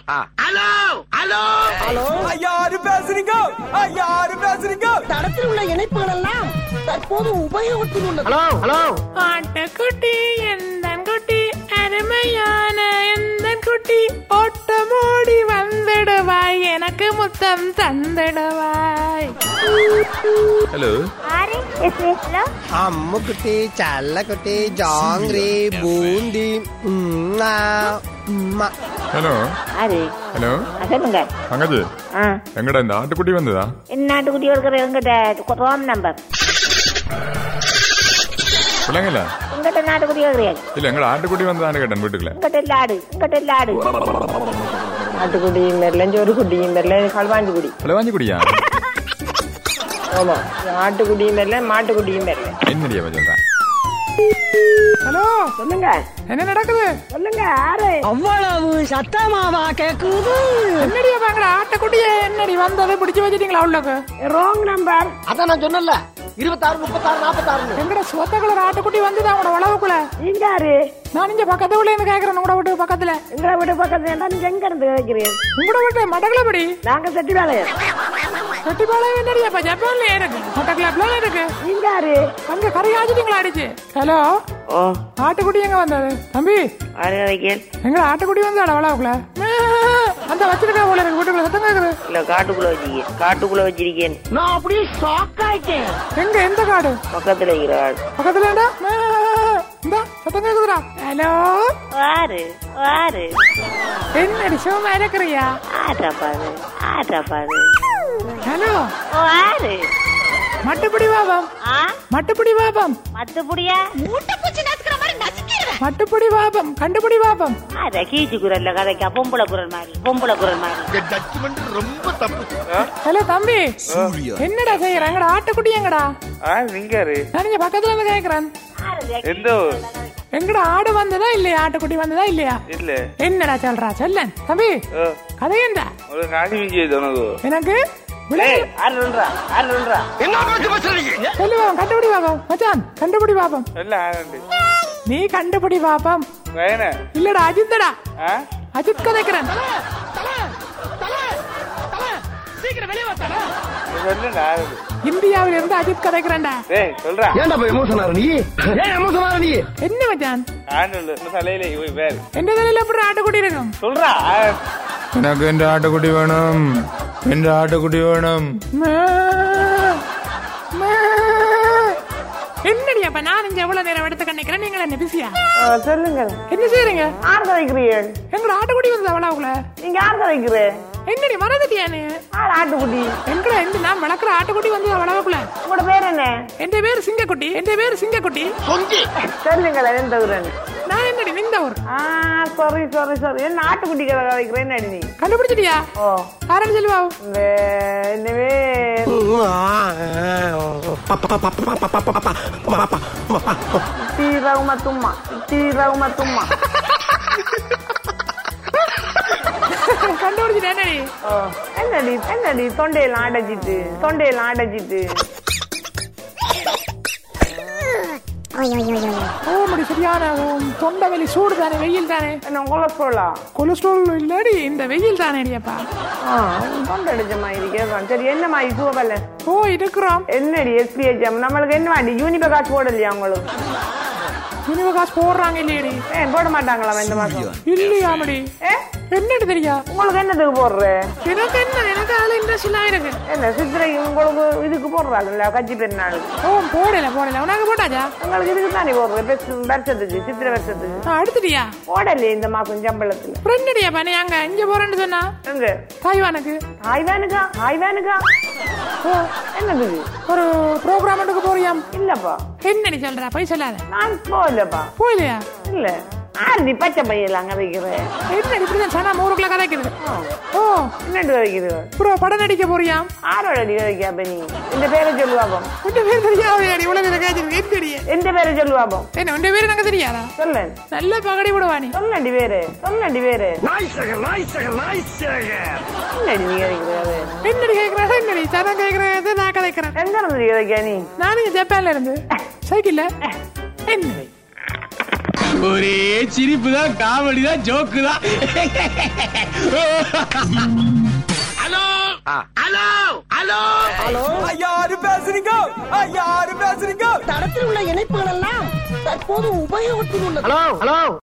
Hello hello hello, யாரு பேசுறீங்க? யாரு பேசுறீங்க? தடத்தில் உள்ள இணைப்புகள் எல்லாம் தற்போது உபயோகத்தில் உள்ளது. ஹலோ ஹலோ, ஆட்டுக்குட்டி எந்தன் குட்டி, அருமையான எந்தன் குட்டி, ஓட்டமோடி வந்துடுவாய், எனக்கு முத்தம் தந்துடுவாய். ஹலோ, அம்முக்குட்டி, சல்லக்குட்டி, ஜாங்கிரி, பூந்தி. ஹலோ ஹலோ, தங்கச்சி எங்கடா இந்த ஆட்டுக்குட்டி வந்ததா? என்ன ஆட்டுக்குட்டி கொடுக்குற எங்கிட்ட ரோம் நம்பர் பிள்ளைங்கள எங்கிட்ட நாட்டுக்குட்டி கொடுக்குறியா? இல்ல எங்கட ஆட்டுக்குட்டி வந்ததான்னு கேட்டேன் வீட்டுக்குள்ள. இங்கிட்ட லாடு ஆட்டுக்குட்டியும் வரல, ஜோறு குட்டியும் வரல, களுவாஞ்சி குடி. களுவாஞ்சி குடியா? ஆமா, ஆட்டுக்குட்டியும் வரல, மாட்டுக்குட்டியும் வரல. என்னடியா சொல்றேன்? ஹலோ, சொல்லுங்க, என்ன நடக்குது? சொல்லுங்க. யாரு அவ்வளவு சத்தமாவா கேக்குது? என்னடியா பாங்கடா ஆட்டுக்குட்டியே, என்னடி வந்தது பிடிச்சு வச்சிட்டீங்களா உள்ளக்கு? Wrong number. அதான் நான் சொன்னல, 26 36 46. எங்கட சுவத்த கலர் ஆட்டுக்குட்டி வந்துதான் உங்களோட உழவுக்குள்ள. நீங்க யாரு? நான் இங்க பக்கத்து வீட்டுல இருந்து கேக்குறேன். உங்களோட வீட்டு பக்கத்துல. எங்களை வீட்டு பக்கத்துல நீங்க எங்க இருந்து கேட்கிறீங்க? உங்களோட வீட்டு மட்டக்களப்படி. நாங்க செட்டி வேலையா? செட்டிப்பாளையம் என்னடியா இப்ப ஜப்பான்ல இருக்கு, மட்டக்களப்ல இருக்கு. நீங்க யாரு? அங்க கறி ஆச்சிட்டீங்களா அடிச்சு? ஹலோ, ஆட்டுக்குட்டி எங்க வந்தது தம்பி? எங்க ஆட்டுக்குட்டி வந்தாடா உழவுக்குள்ள? அந்த வச்சிருக்க போல இருக்கு வீட்டுக்குள்ள. சத்தம் கேக்குது. இல்ல, காட்டுக்குள்ள வச்சிருக்கேன். நான் அப்படியே ஷாக் ஆயிட்டேன். எங்க எந்த காடு? பக்கத்துல இருக்கிற காடு. பக்கத்துலடா இந்த சத்தம் கேக்குதுடா. ஹலோ, வாரு என்னடி சும்மா இருக்கிறியா? ஆட்டாப்பாரு ஹலோ, வாரு மட்டுப்படி பாபம், மட்டுப்படி பாபம், மத்துப்புடியா மூட்டை பூச்சி நசுக்கிற மாதிரி நசுக்கிறேன். மட்டுப்படி பாபம், கண்டுபிடி பாபம். அத கீச்சு குரல்ல கதைக்கா பொம்பளை குரல் மாதிரி. ஜட்ஜ்மென்ட் ரொம்ப தப்பு. ஹலோ தம்பி, என்னடா செய்யற? எங்கடா ஆட்டுக்குட்டி எங்கடா? நீங்க நான் இங்க பக்கத்துல இருந்து கேக்குறேன். எந்த எங்கடா ஆடு வந்ததா இல்லையா? ஆட்டுக்குட்டி வந்ததா இல்லையா? இல்ல. என்னடா சொல்றா சொல்லன் தம்பி, கதையண்டா ஒரு நாடி விஜய் தனது எனக்கு என்ன பேச்சு பேசுறீங்க? சொல்லு பாபம், கண்டுபிடி பாபம். மச்சான் கண்டுபிடி பாபம். நீ கண்டுபிடி பாபம். இல்லடா அஜித்தடா, அஜித் கதைக்கிறேன். சீக்கிரம் வெளியே வாடா. இந்தியாவில இருந்து அஜித் கதைக்கிறேன்டா. ஏன்டா போய் எமோஷனா நீ? ஏன் எமோஷனா நீ? என்ன மச்சான்? தலையில எந்த தலையில எப்படி ஆட்டுக்குட்டி இருக்கும்? சொல்றா. எனக்கு எந்த ஆட்டுக்குட்டி வேணும், எந்த ஆட்டுக்குட்டி வேணும். என்னடி அப்ப நான் இங்க எவ்வளவு நேரம் எடுத்து கண்ணிக்கிறேன், நீங்க என்ன பிஸியா? சொல்லுங்க, என்ன செய்யறீங்க? ஆறு கதைக்கிறீங்க. எங்கட ஆட்டுக்குட்டி வந்து அவளாவுல. நீங்க ஆறு கதைக்கிறே? என்னடி மறந்துட்டியானு? ஆட்டுக்குட்டி எங்கட இந்த நான் வளர்க்குற ஆட்டுக்குட்டி வந்து அவளாவுக்குள்ள. உங்களோட பேர் என்ன? என் பேர் சிங்கக்குட்டி. என் பேர் சிங்கக்குட்டி. சொல்லுங்களா, எந்த ஊர்? நான் என்னடி இந்த ஊர். சாரி என்ன ஆட்டுக்குட்டி கதை கதைக்கிறேன்? என்னடி நீ கண்டுபிடிச்சிட்டியா? காரணம் சொல்லுவா. என்னவே தும்மா கண்டுபிடிச்சிட்டேன். என்னடி தொண்டையெல்லாம் அடைச்சிட்டு சரியான தொண்டை வெளி சூடு தானே, வெயில் தானே. கொலஸ்ட்ரால் இல்லடி, இந்த வெயில் தானே. தொண்டை அடிச்ச மாதிரி கேட்கலாம். சரி, என்ன மாதிரி சூழல இருக்கிறோம்? என்னடி எஸ்பிஹெச் நம்மளுக்கு என்ன வாண்டி யூனிபகாஸ் போடலையா? உங்களுக்கு யூனிபகாஸ் போடுறாங்க இல்லையடி? போட மாட்டாங்களா இந்த மாசம்? இல்லையாமடி. என்னது தெரியா? உங்களுக்கு என்னதுக்கு போடுற? எனக்கு என்ன, எனக்கு அதுல இன்ட்ரெஸ்ட் இல்ல இருக்கு. என்ன சித்திரை உங்களுக்கு இதுக்கு போடுறாங்கல்ல, கட்சி பெருநாள்? போடல உனக்கு போட்டாச்சா? உங்களுக்கு இதுக்கு தானே போடுற வருஷத்துக்கு, சித்திரை வருஷத்துக்கு. அடுத்துட்டியா? போடலையே இந்த மாசம் சம்பளத்துல. ஃப்ரெண்டுடியா பண்ணி அங்க இங்க போறேன்னு சொன்னா? எங்க? தாய்வானுக்கு. தாய்வானுக்கா? என்னது? ஒரு ப்ரோக்ராமுக்கு போறியாம்? இல்லப்பா. என்னடி சொல்ற? போய் சொல்லாத. நான் போகலப்பா. போயிலையா? இல்ல. ஆர்தி பச்சை பையெல்லாம் கதைக்கிறேன். என்ன இப்படிதான் சனா ஊருக்குள்ள கதைக்கிறது? என்னட்டு கதைக்கிறது? ப்ரோ படம் நடிக்க போறியாம்? ஆரோட அடி கதைக்கா? நீ இந்த பேரை சொல்லுவாப்போம். உன் பேர் தெரியாது இவ்வளவு கேட்க. எந்த பேரை சொல்லுவாப்போம்? என்ன உன் பேரு எனக்கு தெரியாதா? சொல்ல. நல்ல பகடி விடுவானி. சொல்லடி பேரு. என்னடி நீ கதைக்கிறது? என்னடி கேட்கறது? என்னடி சனா கேட்கறது? நான் கதைக்கிறேன். எங்க இருந்து கதைக்கா நீ? நானும் ஜப்பான்ல இருந்து சைக்கிள்ல. என்ன ஒரே சிரிப்பு தான், காமெடி தான், ஜோக்கு தான். ஹலோ ஹலோ ஹலோ ஹலோ, யாரு பேசுறீங்க? யாரு பேசுறீங்க? தடத்தில் உள்ள இணைப்புகள் எல்லாம் தற்போது உபயோகத்தில் உள்ளது. Hello hello